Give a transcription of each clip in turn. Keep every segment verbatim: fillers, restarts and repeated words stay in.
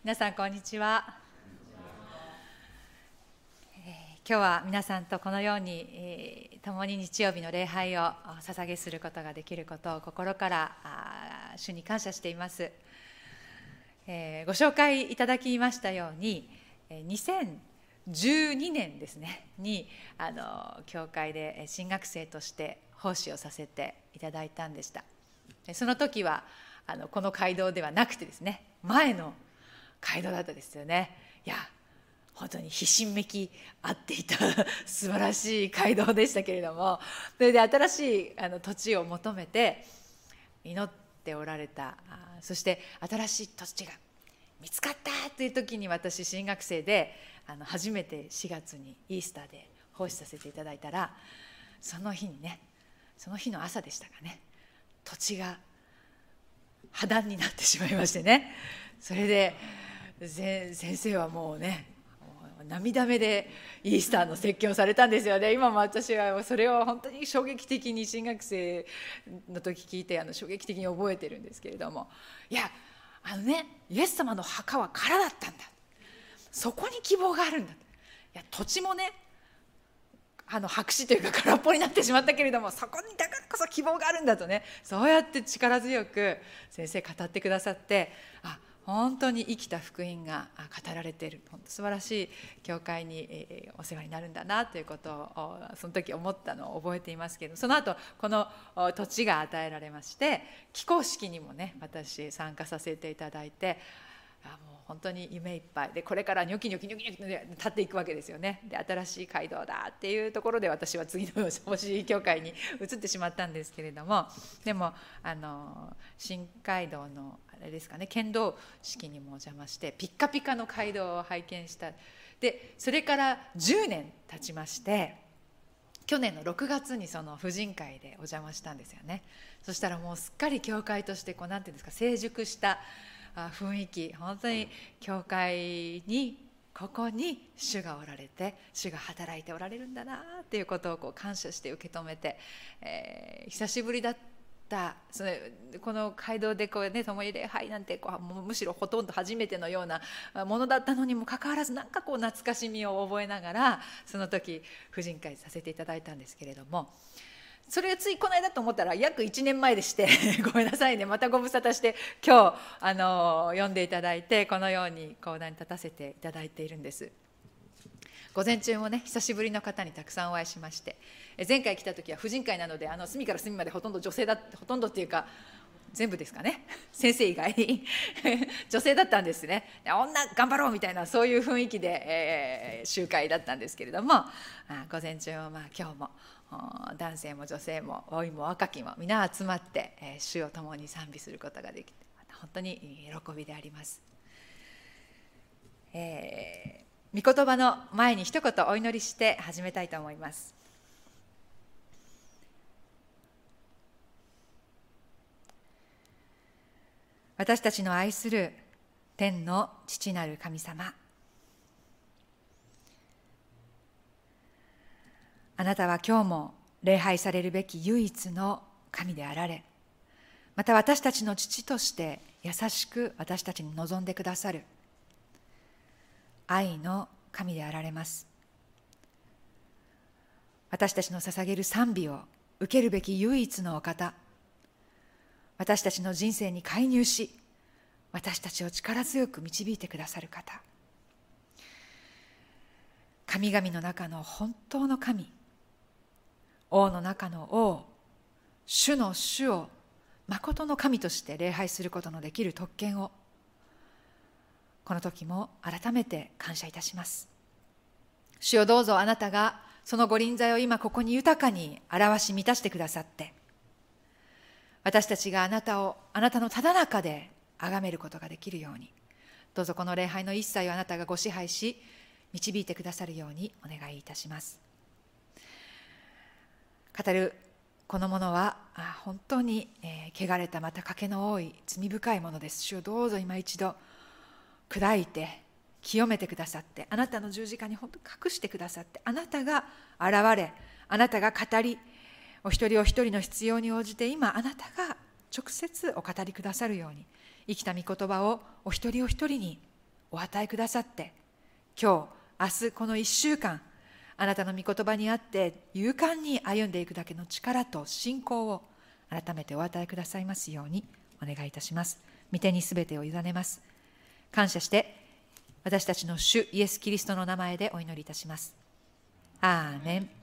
皆さんこんにちは。えー、今日は皆さんとこのように、えー、共に日曜日の礼拝を捧げすることができることを心から主に感謝しています。えー、ご紹介いただきましたようににせんじゅうにねんですねにあの教会で神学生として奉仕をさせていただいたんでした。その時はあのこの街道ではなくてですね、前の街道だったですよね。いや本当にひしめき合っていた素晴らしい街道でしたけれども、それで新しいあの土地を求めて祈っておられた。そして新しい土地が見つかったという時に、私神学生であの初めてしがつにイースターで奉仕させていただいたら、その日にね、その日の朝でしたかね、土地が破談になってしまいましてね。それで先生はもうね、涙目でイースターの説教をされたんですよね。今も私はそれを本当に衝撃的に新学生の時聞いて、あの衝撃的に覚えてるんですけれども、いやあのね、イエス様の墓は空だったんだ、そこに希望があるんだ、いや土地もねあの白紙というか空っぽになってしまったけれども、そこにだからこそ希望があるんだとね、そうやって力強く先生語ってくださって、あ本当に生きた福音が語られている、本当素晴らしい教会にお世話になるんだなということをその時思ったのを覚えていますけれども、その後この土地が与えられまして、起工式にもね私参加させていただいて、もう本当に夢いっぱいで、これからニョキニョキニョキニョキ立っていくわけですよね。で新しい街道だっていうところで、私は次の奉仕教会に移ってしまったんですけれども、でもあの新街道のあれですかね、剣道式にもお邪魔して、ピッカピカの街道を拝見した。でそれからじゅうねん経ちまして、去年のろくがつにその婦人会でお邪魔したんですよね。そしたらもうすっかり教会としてこうなんていうんですか、成熟した雰囲気、本当に教会にここに主がおられて、主が働いておられるんだなっていうことをこう感謝して受け止めて、えー、久しぶりだったそのこの街道でこうね、共に礼拝なんてこうむしろほとんど初めてのようなものだったのにもかかわらず、なんかこう懐かしみを覚えながら、その時婦人会させていただいたんですけれども、それがついこの間と思ったら約いちねんまえでしてごめんなさいね、またご無沙汰して今日あの読んでいただいて、このように講談に立たせていただいているんです。午前中もね久しぶりの方にたくさんお会いしまして、前回来た時は婦人会なので、あの隅から隅までほとんど女性だほとんどっていうか全部ですかね、先生以外女性だったんですね。女頑張ろうみたいな、そういう雰囲気で、えー、集会だったんですけれども、あ午前中もまあ今日も男性も女性も老いも若きも皆集まって、えー、主を共に賛美することができて、本当に喜びであります。えー、御言葉の前に一言お祈りして始めたいと思います。私たちの愛する天の父なる神様、あなたは今日も礼拝されるべき唯一の神であられ、また私たちの父として優しく私たちに望んでくださる愛の神であられます。私たちの捧げる賛美を受けるべき唯一のお方、私たちの人生に介入し、私たちを力強く導いてくださる方、神々の中の本当の神、王の中の王、主の主を誠の神として礼拝することのできる特権を、この時も改めて感謝いたします。主よ、どうぞあなたがそのご臨在を今ここに豊かに表し満たしてくださって、私たちがあなたをあなたのただ中で崇めることができるように、どうぞこの礼拝の一切をあなたがご支配し導いてくださるようにお願いいたします。語るこのものは本当に汚れた、また賭けの多い罪深いものです。主をどうぞ今一度砕いて清めてくださって、あなたの十字架に本当に隠してくださって、あなたが現れ、あなたが語り、お一人お一人の必要に応じて今あなたが直接お語りくださるように、生きた御言葉をお一人お一人にお与えくださって、今日明日このいっしゅうかん、あなたの御言葉にあって勇敢に歩んでいくだけの力と信仰を改めてお与えくださいますようにお願いいたします。御手にすべてを委ねます。感謝して私たちの主イエス・キリストの名前でお祈りいたします。アーメン。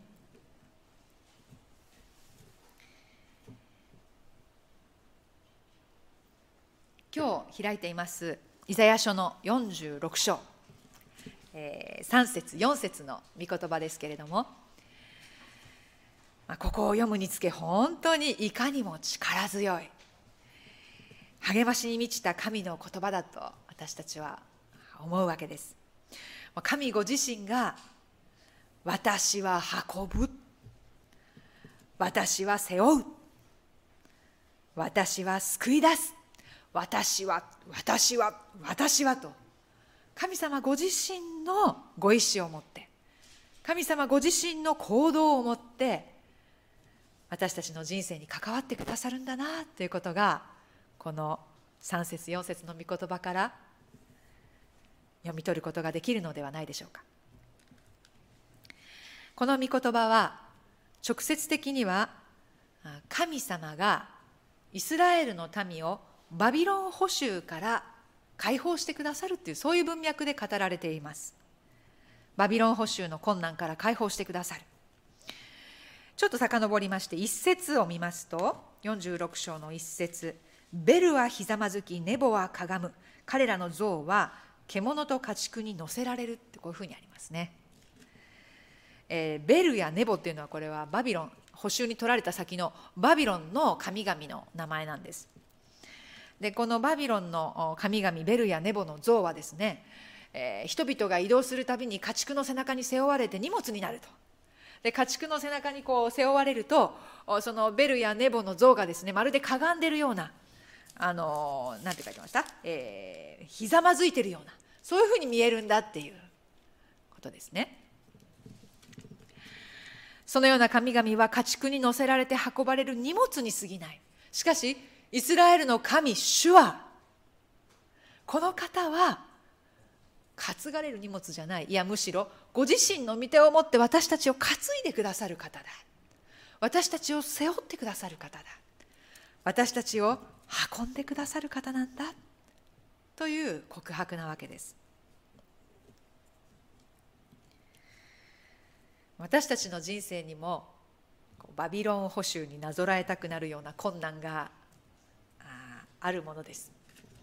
今日開いていますイザヤ書のよんじゅうろく章、えー、さん節よん節の御言葉ですけれども、まあ、ここを読むにつけ本当にいかにも力強い励ましに満ちた神の言葉だと私たちは思うわけです。神ご自身が私は運ぶ、私は背負う、私は救い出す、私は私は私はと、神様ご自身のご意志を持って、神様ご自身の行動を持って私たちの人生に関わってくださるんだなということが、このさん節よん節の御言葉から読み取ることができるのではないでしょうか。この御言葉は直接的には神様がイスラエルの民をバビロン捕囚から解放してくださるという、そういう文脈で語られています。バビロン捕囚の困難から解放してくださる。ちょっと遡りまして一節を見ますと、よんじゅうろく章の一節、ベルはひざまずき、ネボはかがむ、彼らの像は獣と家畜に乗せられるって、こういうふうにありますね。えー、ベルやネボっていうのは、これはバビロン捕囚に取られた先のバビロンの神々の名前なんです。でこのバビロンの神々ベルやネボの像はですね、えー、人々が移動するたびに家畜の背中に背負われて荷物になると。で家畜の背中にこう背負われると、そのベルやネボの像がですね、まるでかがんでるような、あのなんて書いてました、えー、ひざまずいてるような、そういうふうに見えるんだっていうことですね。そのような神々は家畜に乗せられて運ばれる荷物に過ぎない。しかしイスラエルの神主は、この方は担がれる荷物じゃない、いやむしろご自身の御手を持って私たちを担いでくださる方だ、私たちを背負ってくださる方だ、私たちを運んでくださる方なんだという告白なわけです。私たちの人生にもバビロン捕囚になぞらえたくなるような困難があるものです。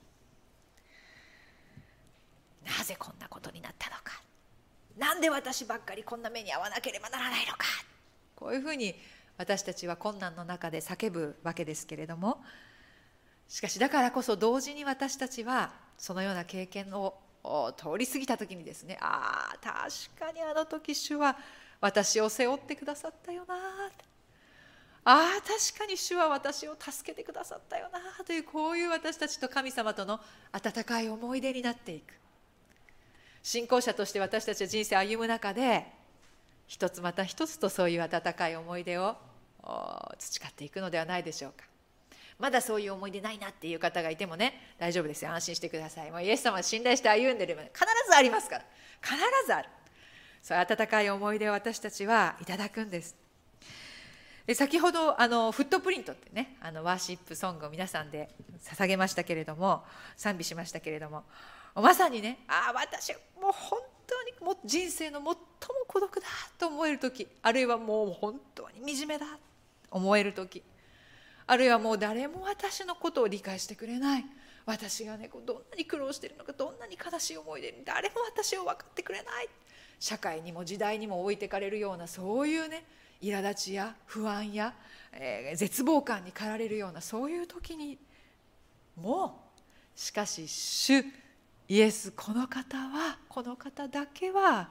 なぜこんなことになったのか、なんで私ばっかりこんな目に遭わなければならないのか、こういうふうに私たちは困難の中で叫ぶわけですけれども、しかしだからこそ同時に私たちはそのような経験を通り過ぎた時にですね、ああ確かにあの時主は私を背負ってくださったよな、ああ確かに主は私を助けてくださったよなという、こういう私たちと神様との温かい思い出になっていく。信仰者として私たちは人生を歩む中で、一つまた一つとそういう温かい思い出を培っていくのではないでしょうか。まだそういう思い出ないなっていう方がいてもね、大丈夫ですよ、安心してください。もうイエス様を信頼して歩んでいれば必ずありますから、必ずある。そういう温かい思い出を私たちはいただくんです。で先ほどあのフットプリントってね、あのワーシップソングを皆さんで捧げましたけれども、賛美しましたけれども、まさにね、ああ私もう本当にもう人生の最も孤独だと思える時、あるいはもう本当に惨めだと思える時、あるいはもう誰も私のことを理解してくれない、私がねどんなに苦労しているのか、どんなに悲しい思いで誰も私を分かってくれない、社会にも時代にも置いてかれるような、そういうね苛立ちや不安や、えー、絶望感に駆られるような、そういう時にもしかし主イエス、この方はこの方だけは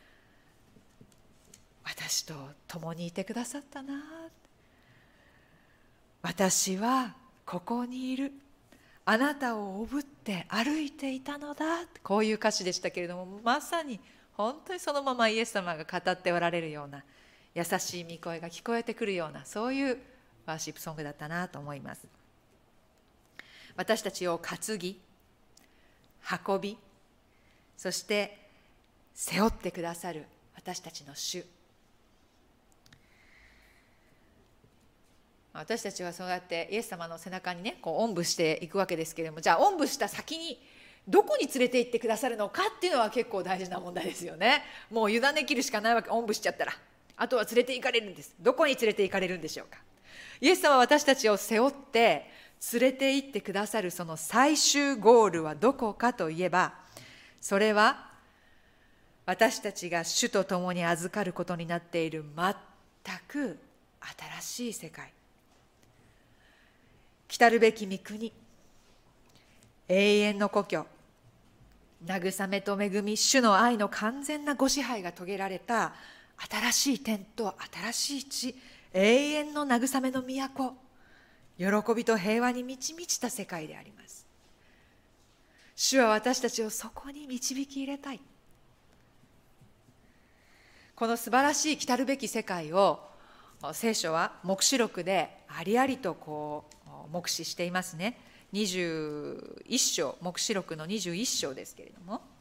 私と共にいてくださったな、私はここにいる、あなたをおぶって歩いていたのだ、こういう歌詞でしたけれども、まさに本当にそのままイエス様が語っておられるような、優しい御声が聞こえてくるような、そういうワーシップソングだったなと思います。私たちを担ぎ運びそして背負ってくださる私たちの主。私たちはそうやってイエス様の背中にねこうおんぶしていくわけですけれども、じゃあおんぶした先にどこに連れて行ってくださるのかっていうのは結構大事な問題ですよね。もう委ねきるしかないわけ。おんぶしちゃったらあとは連れて行かれるんです。どこに連れて行かれるんでしょうか。イエス様は私たちを背負って連れて行ってくださるその最終ゴールはどこかといえば、それは私たちが主と共に預かることになっている全く新しい世界、来るべき御国、永遠の故郷、慰めと恵み、主の愛の完全なご支配が遂げられた新しい天と新しい地、永遠の慰めの都、喜びと平和に満ち満ちた世界であります。主は私たちをそこに導き入れたい。この素晴らしい来るべき世界を聖書は黙示録でありありとこう黙示していますね。にじゅういっ章、黙示録のにじゅういっ章ですけれども、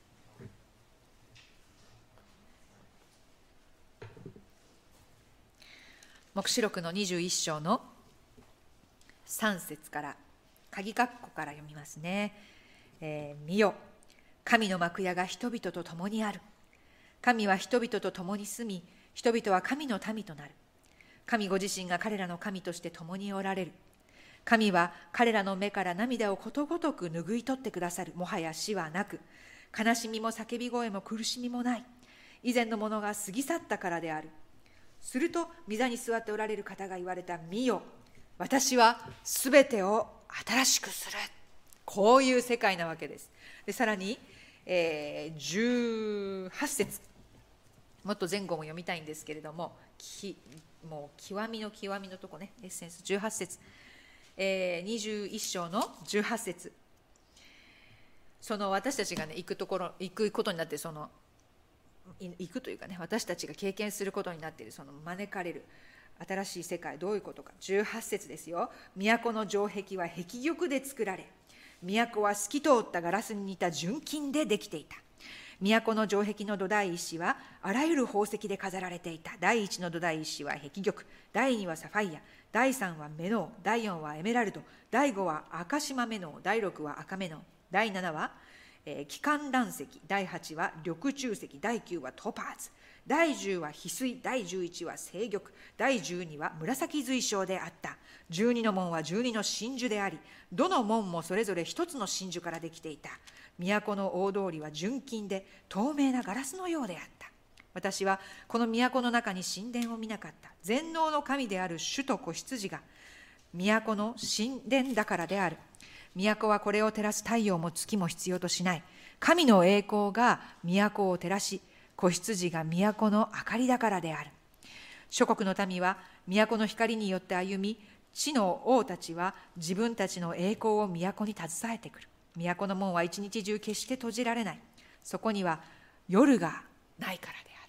黙示録のにじゅういっ章のさん節から鍵括弧から読みますね。えー、見よ、神の幕屋が人々と共にある。神は人々と共に住み、人々は神の民となる。神ご自身が彼らの神として共におられる。神は彼らの目から涙をことごとく拭い取ってくださる。もはや死はなく、悲しみも叫び声も苦しみもない。以前のものが過ぎ去ったからである。すると御座に座っておられる方が言われた。見よ、私はすべてを新しくする。こういう世界なわけです。でさらに、えー、じゅうはち節、もっと前後も読みたいんですけれども、きもう極みの極みのとこね、エッセンスじゅうはち節、えー、にじゅういっ章のじゅうはち節、その私たちがね行くところ行くことになって、その行くというかね、私たちが経験することになっているその招かれる新しい世界、どういうことか。じゅうはち節ですよ。都の城壁は壁玉で作られ、都は透き通ったガラスに似た純金でできていた。都の城壁の土台石はあらゆる宝石で飾られていた。第一の土台石は壁玉、第二はサファイア、第三はメノウ、第四はエメラルド、第五は赤島メノウ、第六は赤メノウ、第七は、えー、気管卵石、第八は緑中石、第九はトパーズ、第十は翡翠、第十一は青玉、第十二は紫水晶であった。十二の門は十二の真珠であり、どの門もそれぞれ一つの真珠からできていた。都の大通りは純金で透明なガラスのようであった。私はこの都の中に神殿を見なかった。全能の神である主と子羊が都の神殿だからである。都はこれを照らす太陽も月も必要としない。神の栄光が都を照らし、子羊が都の明かりだからである。諸国の民は都の光によって歩み、地の王たちは自分たちの栄光を都に携えてくる。都の門は一日中決して閉じられない。そこには夜がないからである。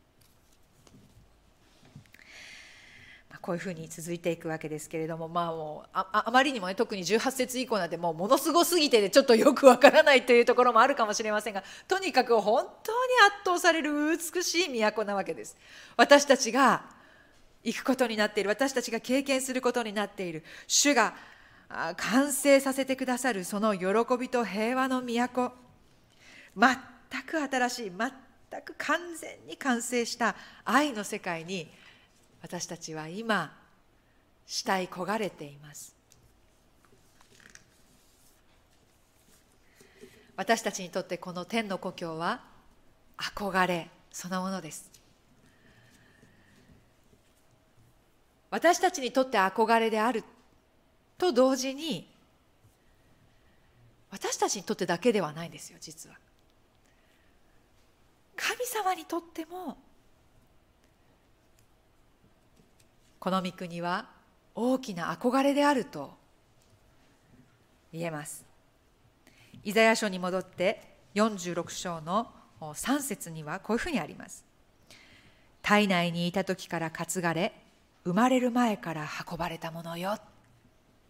まあ、こういうふうに続いていくわけですけれども、まあ、もう あ, あまりにもね、特にじゅうはち節以降なんてもうものすごすぎて、ね、ちょっとよくわからないというところもあるかもしれませんが、とにかく本当に圧倒される美しい都なわけです。私たちが行くことになっている、私たちが経験することになっている、主が完成させてくださるその喜びと平和の都、全く新しい、全く完全に完成した愛の世界に私たちは今慕い焦がれています。私たちにとってこの天の故郷は憧れそのものです。私たちにとって憧れであると同時に、私たちにとってだけではないんですよ。実は神様にとってもこの御国は大きな憧れであると言えます。イザヤ書に戻ってよんじゅうろく章のさん節にはこういうふうにあります。体内にいた時から担がれ、生まれる前から運ばれたものよ。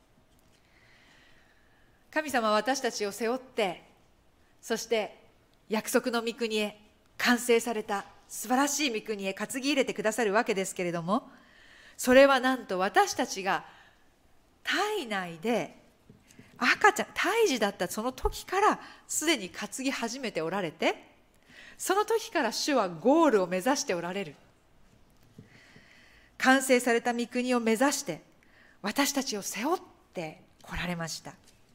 神様は私たちを背負って、そして約束の御国へ、完成された素晴らしい御国へ担ぎ入れてくださるわけですけれども、それはなんと私たちが体内で赤ちゃん胎児だったその時からすでに担ぎ始めておられて、その時から主はゴールを目指しておられる。完成された御国を目指して私たちを背負って来られました。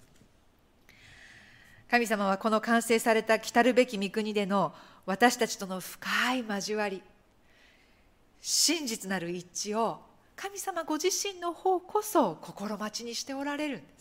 神様はこの完成された来たるべき御国での私たちとの深い交わり、真実なる一致を神様ご自身の方こそ心待ちにしておられるんです。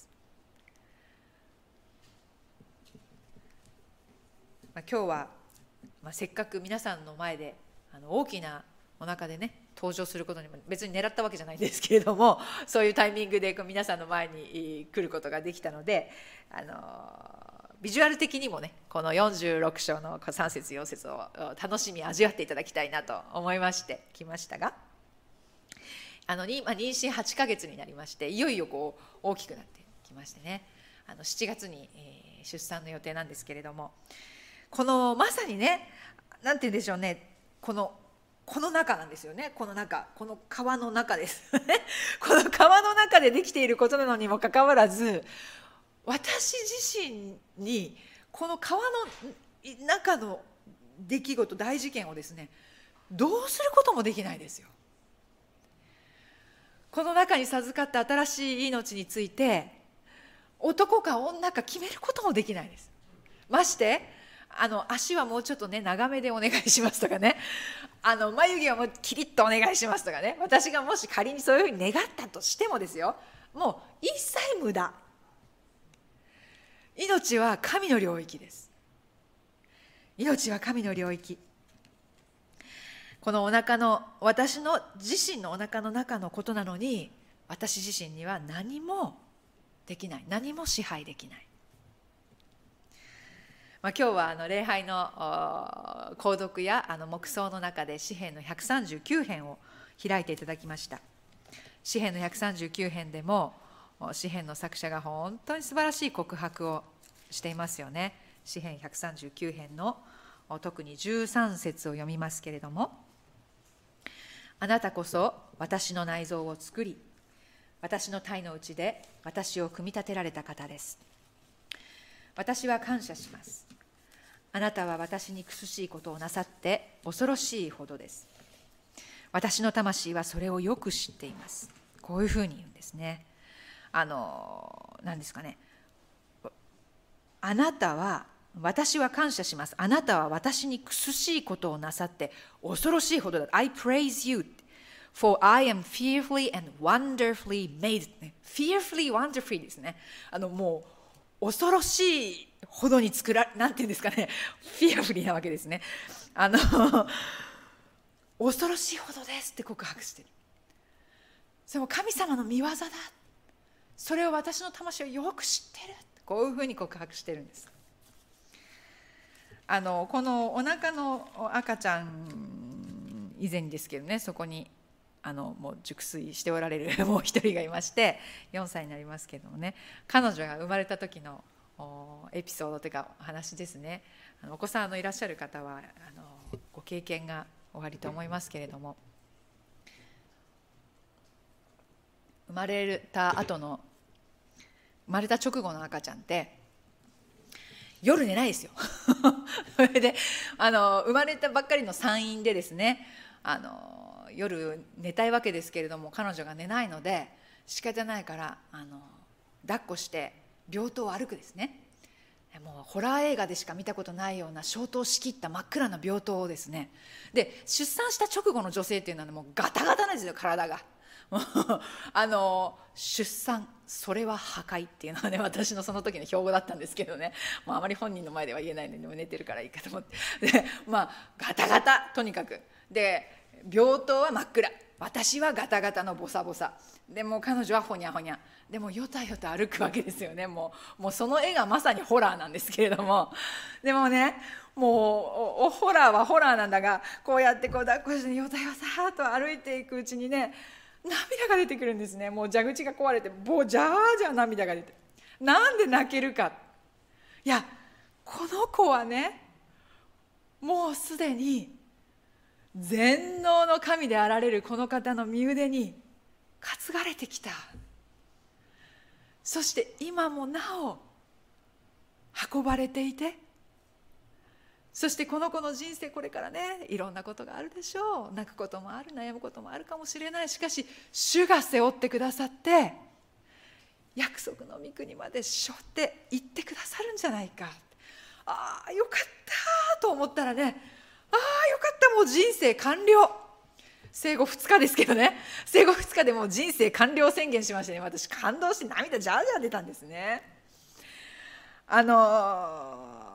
まあ、今日は、まあ、せっかく皆さんの前であの大きなお腹でね登場することにも別に狙ったわけじゃないんですけれども、そういうタイミングでこう皆さんの前に来ることができたので、あのビジュアル的にもねこのよんじゅうろく章のさん節よん節を楽しみ味わっていただきたいなと思いまして来ましたが、あの、まあ、妊娠はちかげつになりまして、いよいよこう大きくなってきましてね、あのしちがつに、えー、出産の予定なんですけれども、このまさにね、なんて言うんでしょうね、このこの中なんですよね。この中、この皮の中ですこの皮の中でできていることなのにもかかわらず、私自身にこの皮の中の出来事、大事件をですね、どうすることもできないですよ。この中に授かった新しい命について男か女か決めることもできないです。ましてあの足はもうちょっとね長めでお願いしますとかね、あの眉毛はもうキリッとお願いしますとかね、私がもし仮にそういうふうに願ったとしてもですよ、もう一切無駄。命は神の領域です。命は神の領域。このお腹の、私の自身のお腹の中のことなのに、私自身には何もできない、何も支配できない。まあ、今日はあの礼拝の購読やあの黙想の中で詩編のひゃくさんじゅうきゅう編を開いていただきました。詩編のひゃくさんじゅうきゅう編でも詩編の作者が本当に素晴らしい告白をしていますよね。詩編ひゃくさんじゅうきゅう編の特にじゅうさん節を読みますけれども、あなたこそ私の内臓を作り、私の体の内で私を組み立てられた方です。私は感謝します。あなたは私に苦しいことをなさって恐ろしいほどです。私の魂はそれをよく知っています。こういうふうに言うんですね。あの何ですかね、あなたは、私は感謝します。あなたは私に苦しいことをなさって恐ろしいほどだ。I praise you, for I am fearfully and wonderfully made. fearfully, wonderfully ですね。あのもう恐ろしいほどに作られ、なんていうんですかね、fearfully なわけですね。あの恐ろしいほどですって告白してる。それも神様の御業だ。それを私の魂をよく知ってる。こういうふうに告白してるんです。あのこのお腹の赤ちゃん以前ですけどね、そこにあのもう熟睡しておられるもう一人がいまして、よんさいになりますけどもね、彼女が生まれた時のエピソードというか話ですね。あのお子さんのいらっしゃる方はあのご経験がおありと思いますけれども、生まれた後の生まれた直後の赤ちゃんって夜寝ないですよそれであの生まれたばっかりの産院でですね、あの夜寝たいわけですけれども、彼女が寝ないので仕方ないからあの抱っこして病棟を歩くですね。もうホラー映画でしか見たことないような消灯しきった真っ暗な病棟をですね、で出産した直後の女性っていうのはもうガタガタなんですよ、体があの出産それは破壊っていうのはね、私のその時の標語だったんですけどね、まあ、あまり本人の前では言えないので、でも寝てるからいいかと思ってで、まあ、ガタガタとにかくで、病棟は真っ暗、私はガタガタのボサボサで、もう彼女はホニャホニャでもよたよた歩くわけですよね。もう、もうその絵がまさにホラーなんですけれども、でもね、もう お, おホラーはホラーなんだが、こうやってこう抱っこしてよたよたと歩いていくうちにね、涙が出てくるんですね。もう蛇口が壊れてボジャージャー涙が出て、なんで泣けるか。いや、この子はね、 もうすでに全能の神であられるこの方の身腕に担がれてきた。そして今もなお運ばれていて、そしてこの子の人生、これからねいろんなことがあるでしょう。泣くこともある、悩むこともあるかもしれない。しかし主が背負ってくださって約束の御国まで背負って行ってくださるんじゃないか。ああよかったと思ったらね、ああよかった、もう人生完了。生後ふつかですけどね、生後ふつかでもう人生完了宣言しましてね、私感動して涙ジャージャー出たんですね。あのー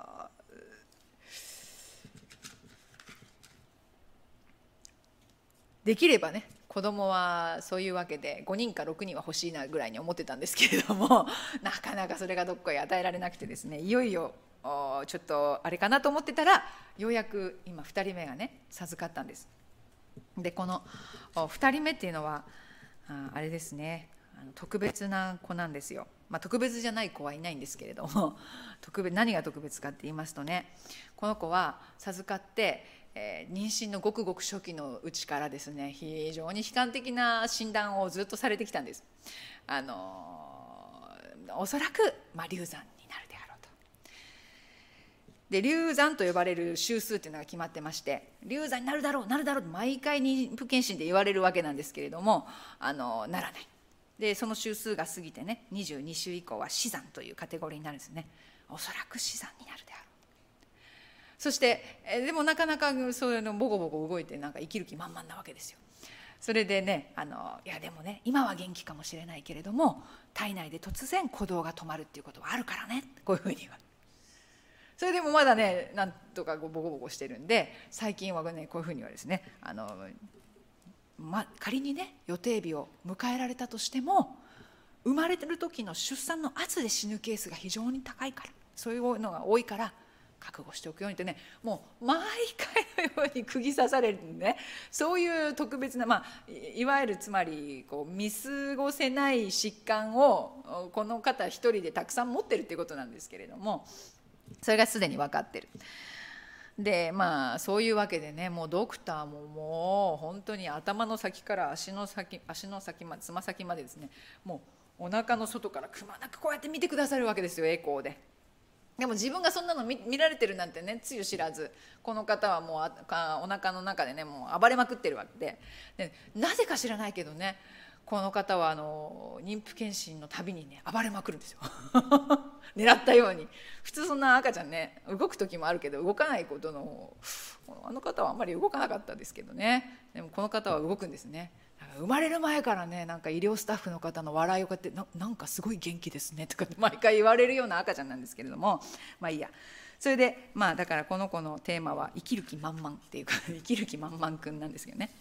できればね、子供はそういうわけでごにんかろくにんは欲しいなぐらいに思ってたんですけれども、なかなかそれがどっかへ与えられなくてですね、いよいよちょっとあれかなと思ってたら、ようやく今ふたりめがね授かったんです。でこのふたりめっていうのはあれですね、特別な子なんですよ。まあ、特別じゃない子はいないんですけれども、特別何が特別かって言いますとね、この子は授かってえー、妊娠のごくごく初期のうちからですね、非常に悲観的な診断をずっとされてきたんです。あのー、おそらく、まあ、流産になるであろうと。で流産と呼ばれる週数っていうのが決まってまして、流産になるだろうなるだろうと毎回妊婦健診で言われるわけなんですけれども、あのー、ならない。でその週数が過ぎてね、にじゅうに週以降は死産というカテゴリーになるんですね。おそらく死産になるであろう。そしてでもなかなかそういうのボコボコ動いてなんか生きる気満々なわけですよ。それでね、あのいやでもね今は元気かもしれないけれども、体内で突然鼓動が止まるっていうことはあるからね、こういうふうに言われる。それでもまだねなんとかボコボコしてるんで、最近はねこういうふうにはですね、あの、ま、仮にね予定日を迎えられたとしても、生まれてる時の出産の圧で死ぬケースが非常に高いから、そういうのが多いから覚悟しておくようにってね、もう毎回のように釘刺されるね、そういう特別な、まあ、いわゆるつまりこう見過ごせない疾患をこの方一人でたくさん持ってるっていうことなんですけれども、それがすでに分かってる。でまあそういうわけでね、もうドクターももう本当に頭の先から足の先足の先までつま先までですね、もうお腹の外からくまなくこうやって見てくださるわけですよ、エコーで。でも自分がそんなの 見, 見られてるなんてねつゆ知らず、この方はもうあお腹の中でねもう暴れまくってるわけ で, でなぜか知らないけどね、この方はあの妊婦健診のたびにね暴れまくるんですよ狙ったように。普通そんな赤ちゃんね動く時もあるけど動かないことの、あの方はあんまり動かなかったですけどね、でもこの方は動くんですね。生まれる前からね、なんか医療スタッフの方の笑いをこうやって な, なんかすごい元気ですねとか毎回言われるような赤ちゃんなんですけれども、まあいいや。それでまあだからこの子のテーマは生きる気満々っていうか生きる気満々くんなんですけどね。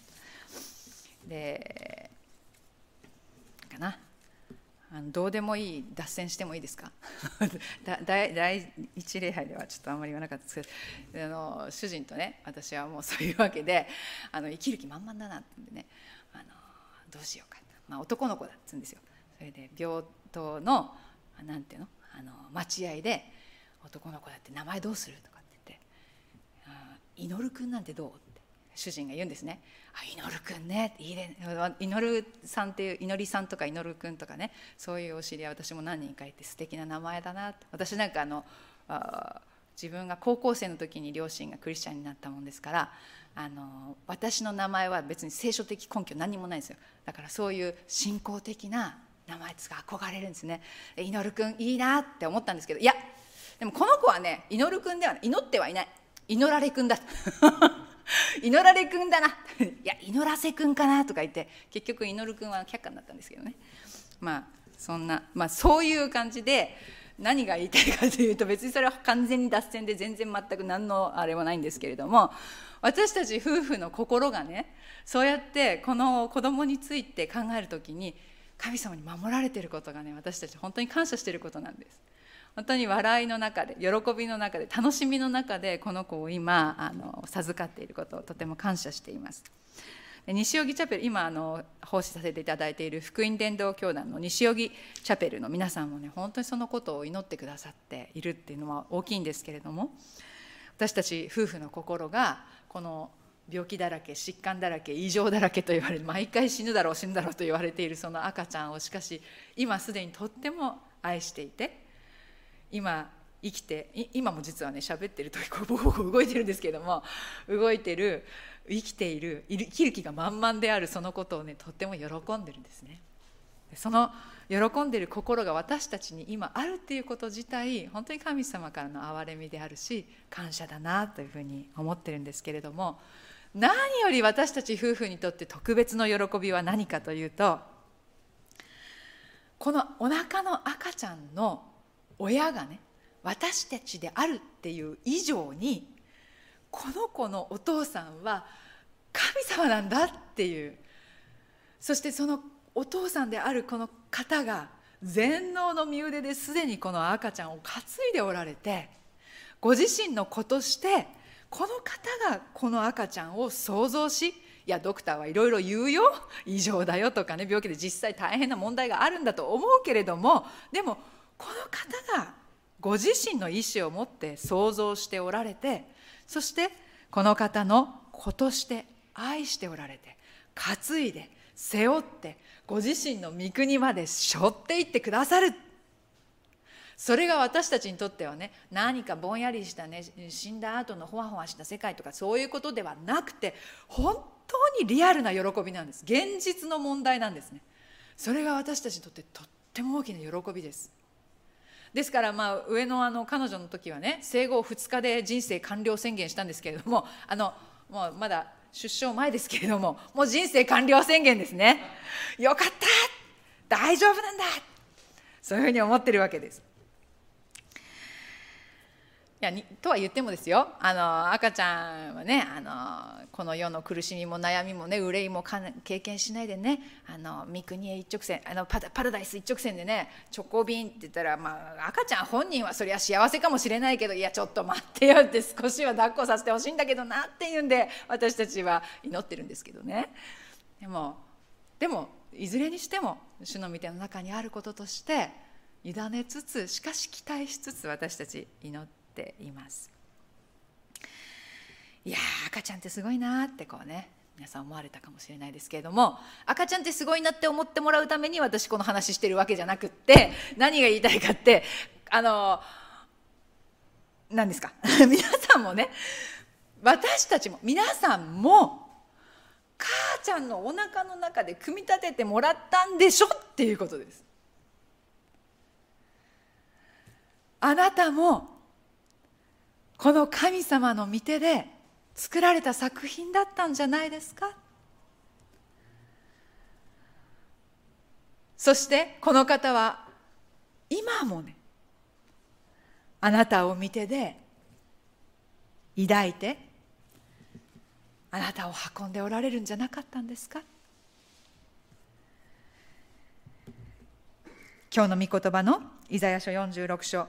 でかな、あのどうでもいい脱線してもいいですかだ第, 第一礼拝ではちょっとあんまり言わなかったですけど、あの主人とね私はもうそういうわけで、あの生きる気満々だなってんでね、あのどうしようか、まあ、男の子だっつうんですよ。それで病棟のなんていうの、あの待合で男の子だって名前どうするとかって言って、あ祈るくんなんてどうって主人が言うんですね。あ祈るくんねいいね、祈るさんっていう祈りさんとか祈るくんとかね、そういうお知り合い私も何人かいて素敵な名前だなって。私なんかあのあ自分が高校生の時に両親がクリスチャンになったもんですから、あの私の名前は別に聖書的根拠何もないんですよ。だからそういう信仰的な名前つが憧れるんですね。祈るくんいいなって思ったんですけど、いやでもこの子はね祈るくんではない、祈ってはいない、祈られくんだ祈られくんだないや祈らせくんかなとか言って、結局祈るくんは却下になったんですけどね。まあそんな、まあ、そういう感じで何が言いたいかというと、別にそれは完全に脱線で全然全く何のあれもないんですけれども、私たち夫婦の心がねそうやってこの子供について考えるときに神様に守られていることがね、私たち本当に感謝していることなんです。本当に笑いの中で喜びの中で楽しみの中でこの子を今あの授かっていることをとても感謝しています。西荻チャペル、今あの奉仕させていただいている福音伝道教団の西荻チャペルの皆さんもね本当にそのことを祈ってくださっているっていうのは大きいんですけれども、 私たち夫婦の心がこの病気だらけ、疾患だらけ、異常だらけと言われる、毎回死ぬだろう死ぬだろうと言われているその赤ちゃんを、しかし今すでにとっても愛していて、今生きて、今も実はね喋ってる時こうボコボコ動いてるんですけども、動いてる、生きている、生きる気が満々であるそのことをね、とっても喜んでるんですね。その喜んでいる心が私たちに今あるっていうこと自体、本当に神様からの憐れみであるし、感謝だなというふうに思ってるんですけれども、何より私たち夫婦にとって特別の喜びは何かというと、このお腹の赤ちゃんの親がね、私たちであるっていう以上に、この子のお父さんは神様なんだっていう、そしてそのお父さんであるこの方が全能の身腕ですでにこの赤ちゃんを担いでおられて、ご自身の子としてこの方がこの赤ちゃんを創造し、いやドクターはいろいろ言うよ、異常だよとかね、病気で実際大変な問題があるんだと思うけれども、でもこの方がご自身の意思を持って創造しておられて、そしてこの方の子として愛しておられて、担いで背負ってご自身の御国まで背負っていってくださる。それが私たちにとってはね、何かぼんやりしたね、死んだ後のほわほわした世界とかそういうことではなくて、本当にリアルな喜びなんです。現実の問題なんですね。それが私たちにとってとっても大きな喜びです。ですから、まあ上のあの彼女の時はね、生後ふつかで人生完了宣言したんですけれども、あのもうまだ出生前ですけれども、もう人生完了宣言ですね。よかった、大丈夫なんだ、そういうふうに思ってるわけです。いやにとは言ってもですよ、あの赤ちゃんはね、あのこの世の苦しみも悩みもね、憂いもか経験しないでね、あの御国へ一直線、あの パ, パラダイス一直線でね、直行便って言ったら、まあ、赤ちゃん本人はそりゃ幸せかもしれないけど、いやちょっと待ってよって、少しは抱っこさせてほしいんだけどなっていうんで、私たちは祈ってるんですけどね。でもでもいずれにしても主の御手の中にあることとして委ねつつ、しかし期待しつつ、私たち祈ってています。いや赤ちゃんってすごいなってこうね、皆さん思われたかもしれないですけれども、赤ちゃんってすごいなって思ってもらうために私この話してるわけじゃなくって、何が言いたいかって、あの何ですか皆さんもね、私たちも皆さんも母ちゃんのお腹の中で組み立ててもらったんでしょっていうことです。あなたもこの神様の御手で作られた作品だったんじゃないですか。そしてこの方は今もね、あなたを御手で抱いてあなたを運んでおられるんじゃなかったんですか。今日の御言葉のイザヤ書よんじゅうろく章、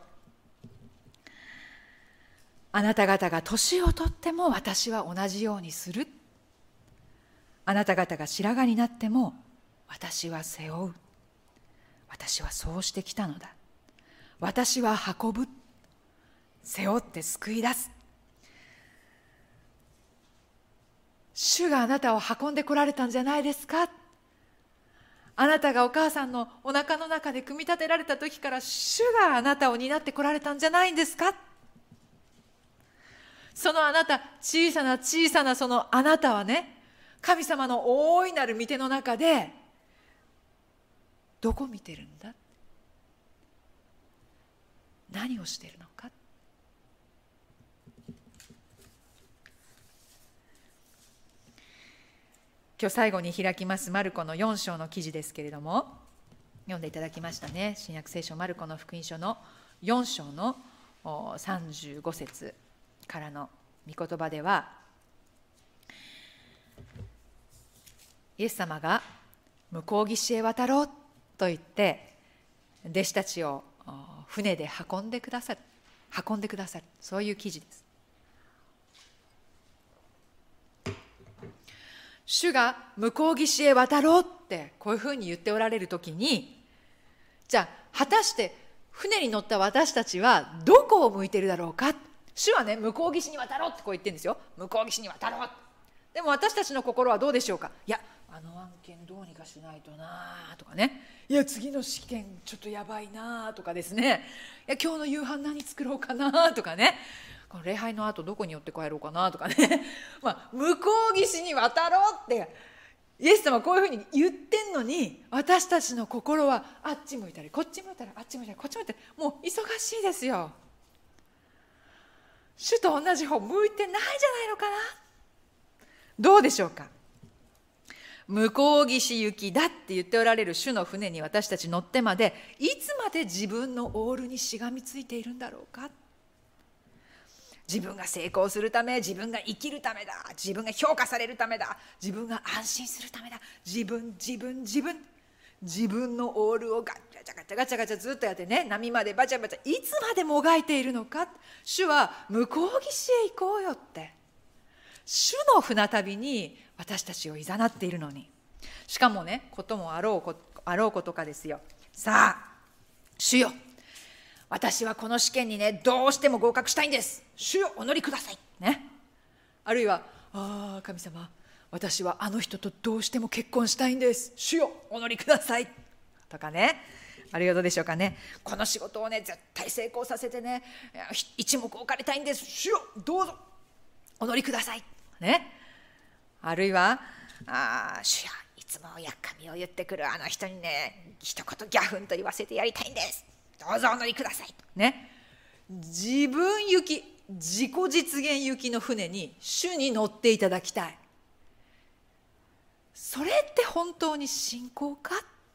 あなた方が年をとっても私は同じようにする。あなた方が白髪になっても私は背負う。私はそうしてきたのだ。私は運ぶ。背負って救い出す。主があなたを運んでこられたんじゃないですか。あなたがお母さんのお腹の中で組み立てられた時から主があなたを担ってこられたんじゃないんですか。そのあなた、小さな小さなそのあなたはね、神様の大いなる御手の中でどこ見てるんだ、何をしているのか。今日最後に開きますマルコのよん章の記事ですけれども、読んでいただきましたね。新約聖書マルコの福音書のよん章のさんじゅうご節からの御言葉では、イエス様が向こう岸へ渡ろうと言って弟子たちを船で運んでくださる運んでくださるそういう記事です。主が向こう岸へ渡ろうってこういうふうに言っておられるときに、じゃあ果たして船に乗った私たちはどこを向いているだろうか。 主はね、向こう岸に渡ろうってこう言ってるんですよ。向こう岸に渡ろう。でも私たちの心はどうでしょうか。いや、あの案件どうにかしないとなとかね、いや次の試験ちょっとやばいなとかですね、いや今日の夕飯何作ろうかなとかね、この礼拝の後どこに寄って帰ろうかなとかねまあ向こう岸に渡ろうってイエス様はこういうふうに言ってんのに、私たちの心はあっち向いたりこっち向いたりあっち向いたりこっち向いたり、もう忙しいですよ。主と同じ方向いてないんじゃないのかな。どうでしょうか。向こう岸行きだって言っておられる主の船に私たち乗ってまで、いつまで自分のオールにしがみついているんだろうか。自分が成功するため、自分が生きるためだ、自分が評価されるためだ、自分が安心するためだ、自分自分自分自分のオールをガチャガチャガチャガチャずっとやってね、波までバチャバチャいつまでもがいているのか。主は向こう岸へ行こうよって、主の船旅に私たちをいざなっているのに、しかもね、こともあろうことあろうことかですよ。さあ主よ、私はこの試験にねどうしても合格したいんです、主よお乗りくださいね。あるいは、ああ神様、私はあの人とどうしても結婚したいんです、主よお乗りくださいとかね。あるいはどうでしょうかね。この仕事をね絶対成功させてね一目置かれたいんです、主よどうぞお乗りくださいね。あるいは、あ主よいつもやっかみを言ってくるあの人にね一言ギャフンと言わせてやりたいんです、どうぞお乗りくださいね。自分行き、自己実現行きの船に主に乗っていただきたい。それって本当に信仰か。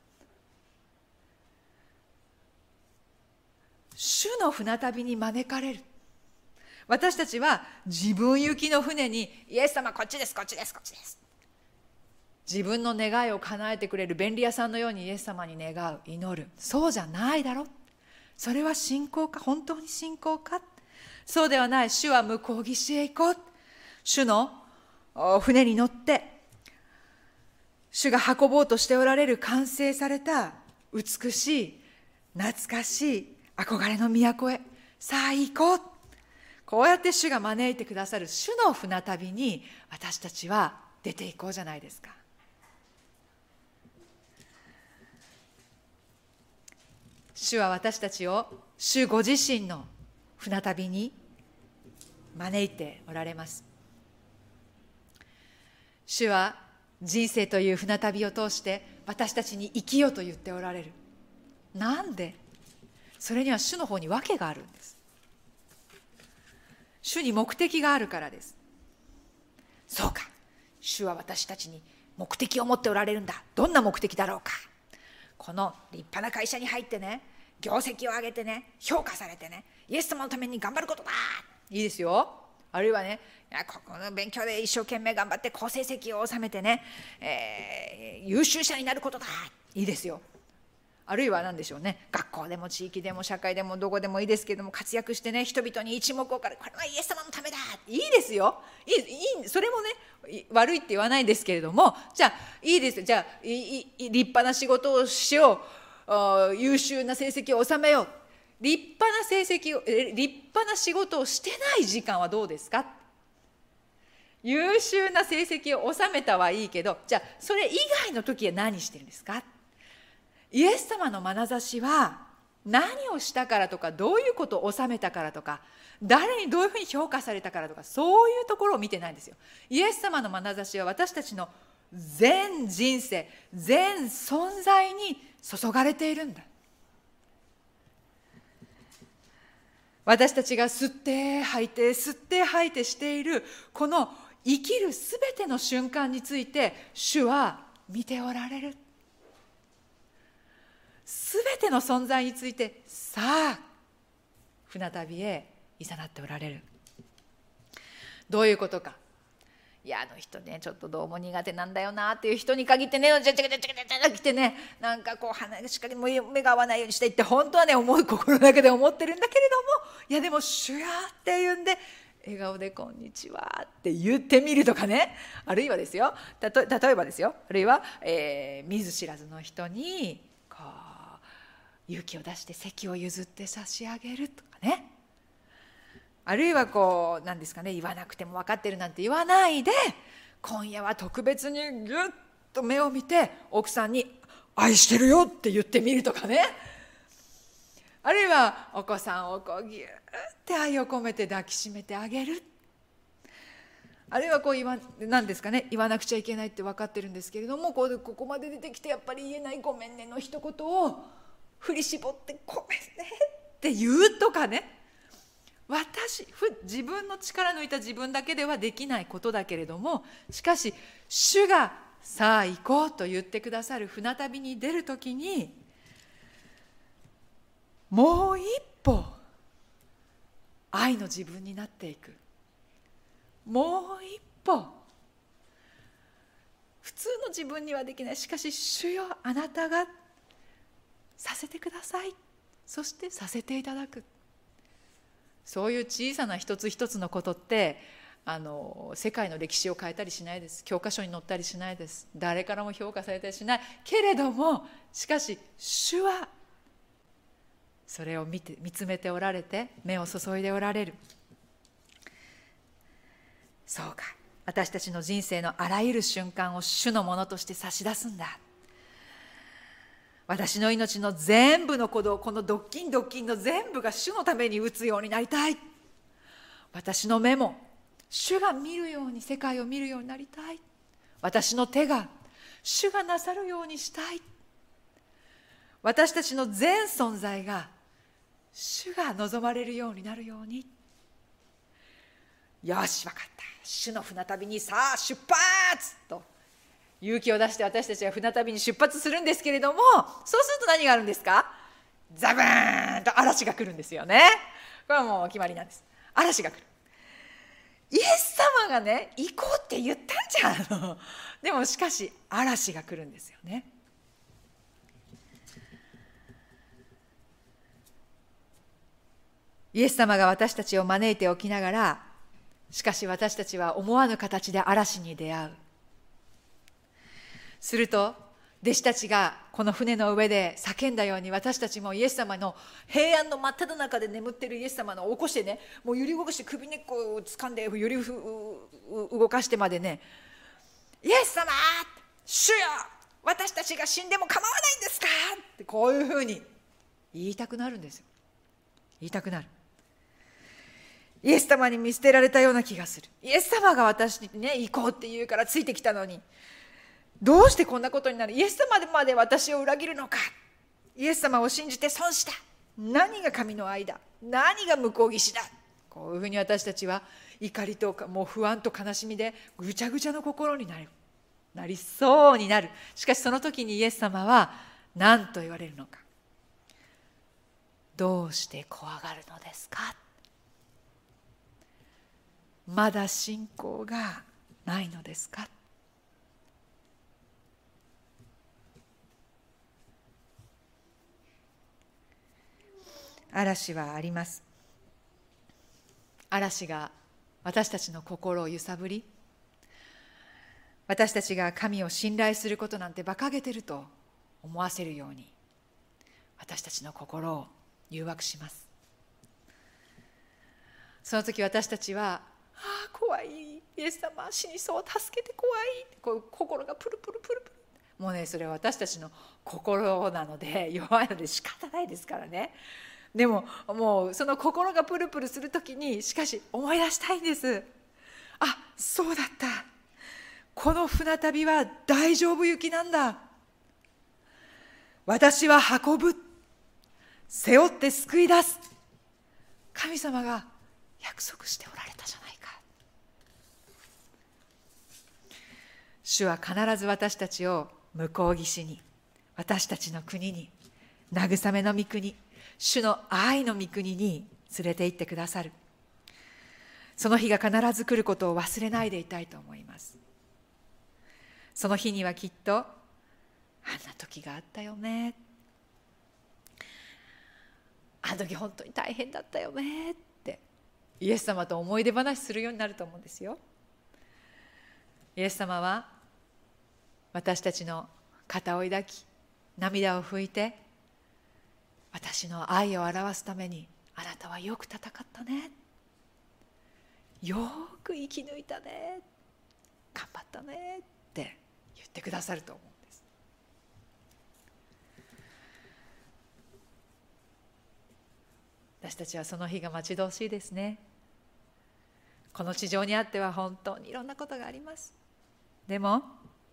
主の船旅に招かれる。私たちは自分行きの船に、イエス様こっちですこっちですこっちです、自分の願いを叶えてくれる便利屋さんのようにイエス様に願う、祈る。そうじゃないだろ。それは信仰か。本当に信仰か。そうではない。主は向こう岸へ行こう。主の船に乗って主が運ぼうとしておられる完成された美しい懐かしい憧れの都へさあ行こう。こうやって主が招いてくださる主の船旅に私たちは出ていこうじゃないですか。主は私たちを主ご自身の船旅に招いておられます。主は人生という船旅を通して私たちに生きようと言っておられる。なんで？それには主の方に訳があるんです。主に目的があるからです。そうか、主は私たちに目的を持っておられるんだ。どんな目的だろうか。この立派な会社に入ってね、業績を上げてね、評価されてね、イエス様のために頑張ることだ。いいですよ。あるいはね、いやここの勉強で一生懸命頑張って好成績を収めてね、えー、優秀者になることだ。いいですよ。あるいは何でしょうね、学校でも地域でも社会でもどこでもいいですけれども、活躍してね、人々に一目置かれる、これはイエス様のためだ。いいですよ。いい、いい、それもね悪いって言わないんですけれども、じゃあいいです。じゃあいい立派な仕事をしよう、優秀な成績を収めよう。立派な成績を立派な仕事をしてない時間はどうですか。優秀な成績を収めたはいいけど、じゃあそれ以外の時は何してるんですか。イエス様の眼差しは何をしたからとか、どういうことを収めたからとか、誰にどういうふうに評価されたからとか、そういうところを見てないんですよ。イエス様の眼差しは私たちの全人生、全存在に注がれているんだ。私たちが吸って吐いて吸って吐いてしているこの生きるすべての瞬間について主は見ておられる。すべての存在についてさあ船旅へ誘っておられる。どういうことか。いやあの人ねちょっとどうも苦手なんだよなっていう人に限ってね、ちゃちゃちゃちゃちゃ来てね、なんかこう鼻しっかり目が合わないようにしていって、本当はね思う心の中で思ってるんだけれども、いやでも主やって言うんで笑顔でこんにちはって言ってみるとかね。あるいはですよ、たと例えばですよ、あるいは、えー、見ず知らずの人にこう勇気を出して席を譲って差し上げるとかね。 あるいはこう何ですかね、言わなくても分かってるなんて言わないで、今夜は特別にギュッと目を見て奥さんに愛してるよって言ってみるとかね。あるいはお子さんをこうギュッて愛を込めて抱きしめてあげる。あるいはこう言わ何ですかね、言わなくちゃいけないって分かってるんですけれども、こうここまで出てきてやっぱり言えないごめんねの一言を振り絞ってごめんねって言うとかね。私自分の力抜いた自分だけではできないことだけれども、しかし主がさあ行こうと言ってくださる船旅に出るときに、もう一歩愛の自分になっていく。もう一歩普通の自分にはできない、しかし主よあなたがさせてください、そしてさせていただく。そういう小さな一つ一つのことってあの世界の歴史を変えたりしないです。教科書に載ったりしないです。誰からも評価されたりしないけれども、しかし主はそれを見て見つめておられて、目を注いでおられる。そうか、私たちの人生のあらゆる瞬間を主のものとして差し出すんだ。私の命の全部の鼓動、このドッキンドッキンの全部が主のために打つようになりたい。私の目も主が見るように、世界を見るようになりたい。私の手が主がなさるようにしたい。私たちの全存在が主が望まれるようになるように。よし、分かった、主の船旅にさあ出発と勇気を出して私たちは船旅に出発するんですけれども、そうすると何があるんですか？ザブーンと嵐が来るんですよね。これはもう決まりなんです。嵐が来る。イエス様がね、行こうって言ったんじゃん。でもしかし嵐が来るんですよね。イエス様が私たちを招いておきながら、しかし私たちは思わぬ形で嵐に出会う。すると弟子たちがこの船の上で叫んだように、私たちもイエス様の平安の真っ只中で眠っているイエス様の起こしてね、もう揺り動かして首根っこを掴んで揺り動かしてまでね、イエス様、主よ、私たちが死んでも構わないんですかってこういうふうに言いたくなるんですよ。言いたくなる。イエス様に見捨てられたような気がする。イエス様が私にね行こうって言うからついてきたのに、どうしてこんなことになる？イエス様まで私を裏切るのか。イエス様を信じて損した。何が神の愛だ、何が向こう岸だ。こういうふうに私たちは怒りとかもう不安と悲しみでぐちゃぐちゃの心になるなりそうになる。しかしその時にイエス様は何と言われるのか。どうして怖がるのですか。まだ信仰がないのですか。嵐はあります。嵐が私たちの心を揺さぶり、私たちが神を信頼することなんて馬鹿げてると思わせるように、私たちの心を誘惑します。その時私たちは、ああ怖い、イエス様死にそう、助けて怖い、こう心がプルプルプルプル。もうね、それは私たちの心なので、弱いので仕方ないですからね。でももうその心がプルプルするときに、しかし思い出したいんです。あ、そうだった、この船旅は大丈夫行きなんだ。私は運ぶ、背負って救い出す、神様が約束しておられたじゃないか。主は必ず私たちを向こう岸に、私たちの国に、慰めの御国、主の愛の御国に連れて行ってくださる。その日が必ず来ることを忘れないでいたいと思います。その日にはきっと、あんな時があったよね、あの時本当に大変だったよねってイエス様と思い出話するようになると思うんですよ。イエス様は私たちの肩を抱き、涙を拭いて、私の愛を表すためにあなたはよく戦ったね、 よく生き抜いたね、頑張ったねって言ってくださると思うんです。私たちはその日が待ち遠しいですね。この地上にあっては本当にいろんなことがあります。でも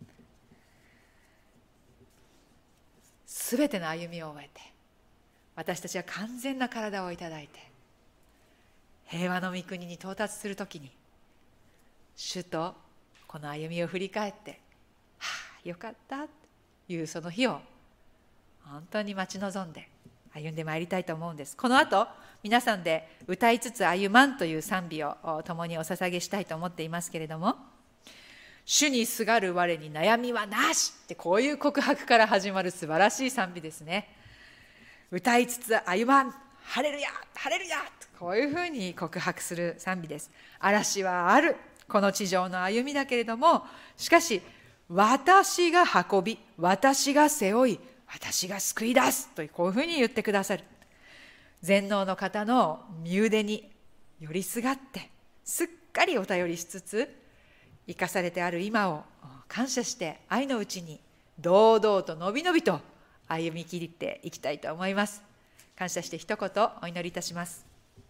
すべての歩みを終えて、私たちは完全な体をいただいて平和の御国に到達するときに、主とこの歩みを振り返って、はあよかったというその日を本当に待ち望んで歩んでまいりたいと思うんです。この後皆さんで歌いつつ歩まんという賛美を共にお捧げしたいと思っていますけれども、主にすがる我に悩みはなしって、こういう告白から始まる素晴らしい賛美ですね。歌いつつ歩まん、ハレルヤハレルヤ、こういうふうに告白する賛美です。嵐はあるこの地上の歩みだけれども、しかし私が運び、私が背負い、私が救い出すという、こういうふうに言ってくださる。全能の方の身腕に寄りすがってすっかりお頼りしつつ、生かされてある今を感謝して愛のうちに堂々とのびのびと歩み切っていきたいと思います。感謝して一言お祈りいたします。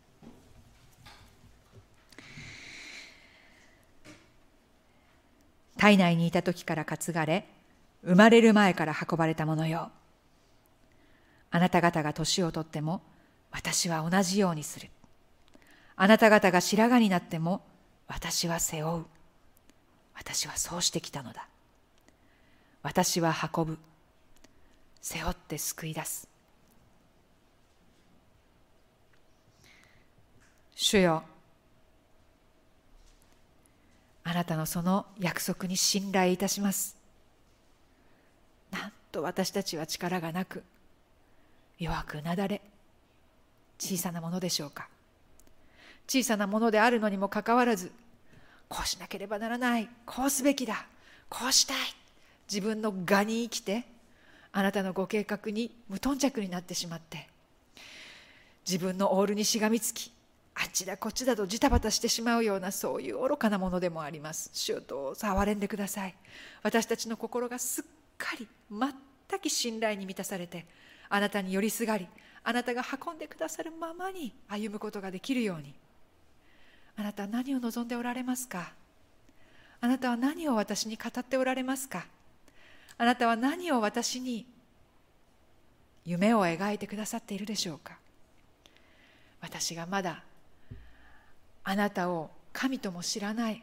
体内にいた時から担がれ、生まれる前から運ばれたものよ。あなた方が年をとっても私は同じようにする。あなた方が白髪になっても私は背負う。私はそうしてきたのだ。私は運ぶ。背負って救い出す。主よ、あなたのその約束に信頼いたします。なんと私たちは力がなく、弱くなだれ、小さなものでしょうか。小さなものであるのにもかかわらず、こうしなければならない、こうすべきだ、こうしたい、自分の我に生きて、あなたのご計画に無頓着になってしまって、自分のオールにしがみつき、あっちだこっちだとジタバタしてしまうような、そういう愚かなものでもあります。主よ、どうぞ憐れんでください。私たちの心がすっかり全く信頼に満たされて、あなたに寄りすがり、あなたが運んでくださるままに歩むことができるように。あなたは何を望んでおられますか。あなたは何を私に語っておられますか。あなたは何を私に夢を描いてくださっているでしょうか。私がまだあなたを神とも知らない、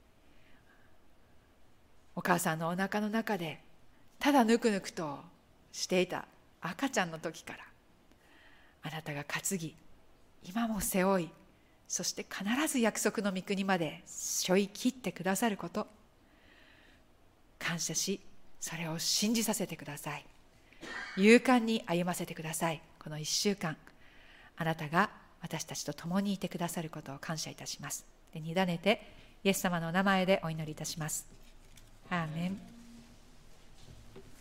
お母さんのお腹の中でただぬくぬくとしていた赤ちゃんの時から、あなたが担ぎ、今も背負い、そして必ず約束の御国まで背負い切ってくださること、感謝し、それを信じさせてください。勇敢に歩ませてください。この一週間、あなたが私たちと共にいてくださることを感謝いたします。で、委ねてイエス様のお名前でお祈りいたします。アーメン。